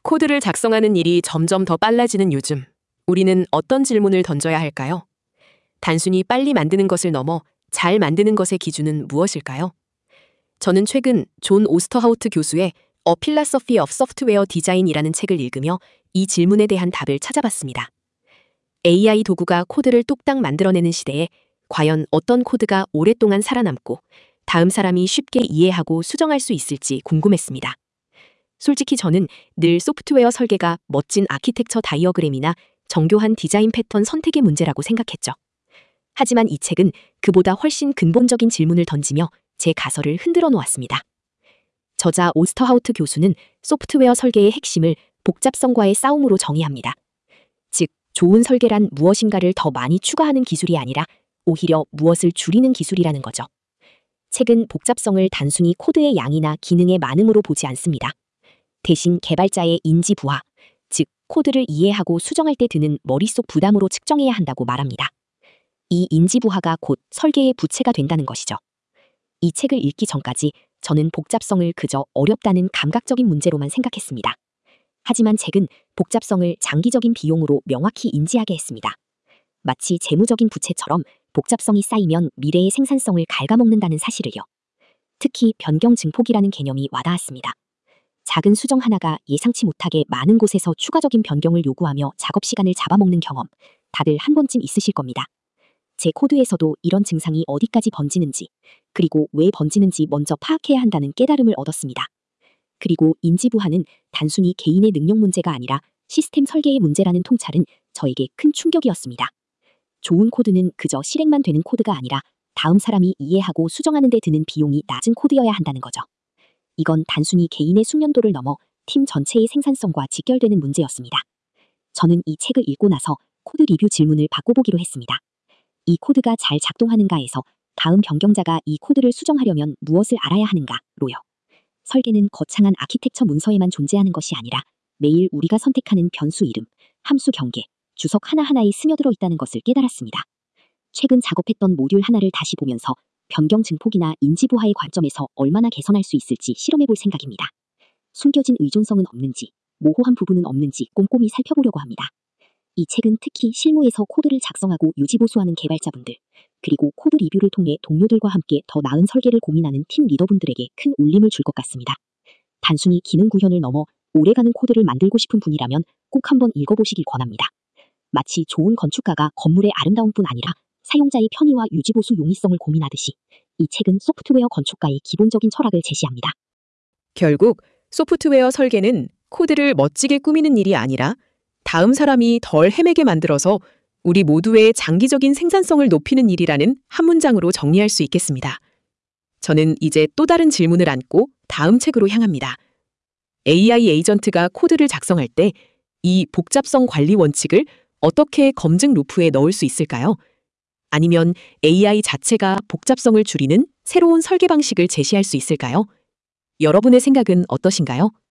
코드를 작성하는 일이 점점 더 빨라지는 요즘, 우리는 어떤 질문을 던져야 할까요? 단순히 빨리 만드는 것을 넘어 잘 만드는 것의 기준은 무엇일까요? 저는 최근 존 오스터하우트 교수의 A Philosophy of Software Design이라는 책을 읽으며 이 질문에 대한 답을 찾아봤습니다. AI 도구가 코드를 뚝딱 만들어내는 시대에 과연 어떤 코드가 오랫동안 살아남고 다음 사람이 쉽게 이해하고 수정할 수 있을지 궁금했습니다. 솔직히 저는 늘 소프트웨어 설계가 멋진 아키텍처 다이어그램이나 정교한 디자인 패턴 선택의 문제라고 생각했죠. 하지만 이 책은 그보다 훨씬 근본적인 질문을 던지며 제 가설을 흔들어 놓았습니다. 저자 오스터하우트 교수는 소프트웨어 설계의 핵심을 복잡성과의 싸움으로 정의합니다. 즉, 좋은 설계란 무엇인가를 더 많이 추가하는 기술이 아니라 오히려 무엇을 줄이는 기술이라는 거죠. 책은 복잡성을 단순히 코드의 양이나 기능의 많음으로 보지 않습니다. 대신 개발자의 인지 부하, 즉 코드를 이해하고 수정할 때 드는 머릿속 부담으로 측정해야 한다고 말합니다. 이 인지 부하가 곧 설계의 부채가 된다는 것이죠. 이 책을 읽기 전까지 저는 복잡성을 그저 어렵다는 감각적인 문제로만 생각했습니다. 하지만 책은 복잡성을 장기적인 비용으로 명확히 인지하게 했습니다. 마치 재무적인 부채처럼 복잡성이 쌓이면 미래의 생산성을 갉아먹는다는 사실을요. 특히 변경 증폭이라는 개념이 와닿았습니다. 작은 수정 하나가 예상치 못하게 많은 곳에서 추가적인 변경을 요구하며 작업 시간을 잡아먹는 경험, 다들 한 번쯤 있으실 겁니다. 제 코드에서도 이런 증상이 어디까지 번지는지, 그리고 왜 번지는지 먼저 파악해야 한다는 깨달음을 얻었습니다. 그리고 인지부하는 단순히 개인의 능력 문제가 아니라 시스템 설계의 문제라는 통찰은 저에게 큰 충격이었습니다. 좋은 코드는 그저 실행만 되는 코드가 아니라 다음 사람이 이해하고 수정하는 데 드는 비용이 낮은 코드여야 한다는 거죠. 이건 단순히 개인의 숙련도를 넘어 팀 전체의 생산성과 직결되는 문제였습니다. 저는 이 책을 읽고 나서 코드 리뷰 질문을 바꿔보기로 했습니다. 이 코드가 잘 작동하는가에서 다음 변경자가 이 코드를 수정하려면 무엇을 알아야 하는가로요. 설계는 거창한 아키텍처 문서에만 존재하는 것이 아니라 매일 우리가 선택하는 변수 이름, 함수 경계, 주석 하나하나에 스며들어 있다는 것을 깨달았습니다. 최근 작업했던 모듈 하나를 다시 보면서 변경 증폭이나 인지부하의 관점에서 얼마나 개선할 수 있을지 실험해볼 생각입니다. 숨겨진 의존성은 없는지, 모호한 부분은 없는지 꼼꼼히 살펴보려고 합니다. 이 책은 특히 실무에서 코드를 작성하고 유지보수하는 개발자분들, 그리고 코드 리뷰를 통해 동료들과 함께 더 나은 설계를 고민하는 팀 리더분들에게 큰 울림을 줄 것 같습니다. 단순히 기능 구현을 넘어 오래가는 코드를 만들고 싶은 분이라면 꼭 한번 읽어보시길 권합니다. 마치 좋은 건축가가 건물의 아름다움뿐 아니라 사용자의 편의와 유지보수 용이성을 고민하듯이 이 책은 소프트웨어 건축가의 기본적인 철학을 제시합니다. 결국 소프트웨어 설계는 코드를 멋지게 꾸미는 일이 아니라 다음 사람이 덜 헤매게 만들어서 우리 모두의 장기적인 생산성을 높이는 일이라는 한 문장으로 정리할 수 있겠습니다. 저는 이제 또 다른 질문을 안고 다음 책으로 향합니다. AI 에이전트가 코드를 작성할 때 이 복잡성 관리 원칙을 어떻게 검증 루프에 넣을 수 있을까요? 아니면 AI 자체가 복잡성을 줄이는 새로운 설계 방식을 제시할 수 있을까요? 여러분의 생각은 어떠신가요?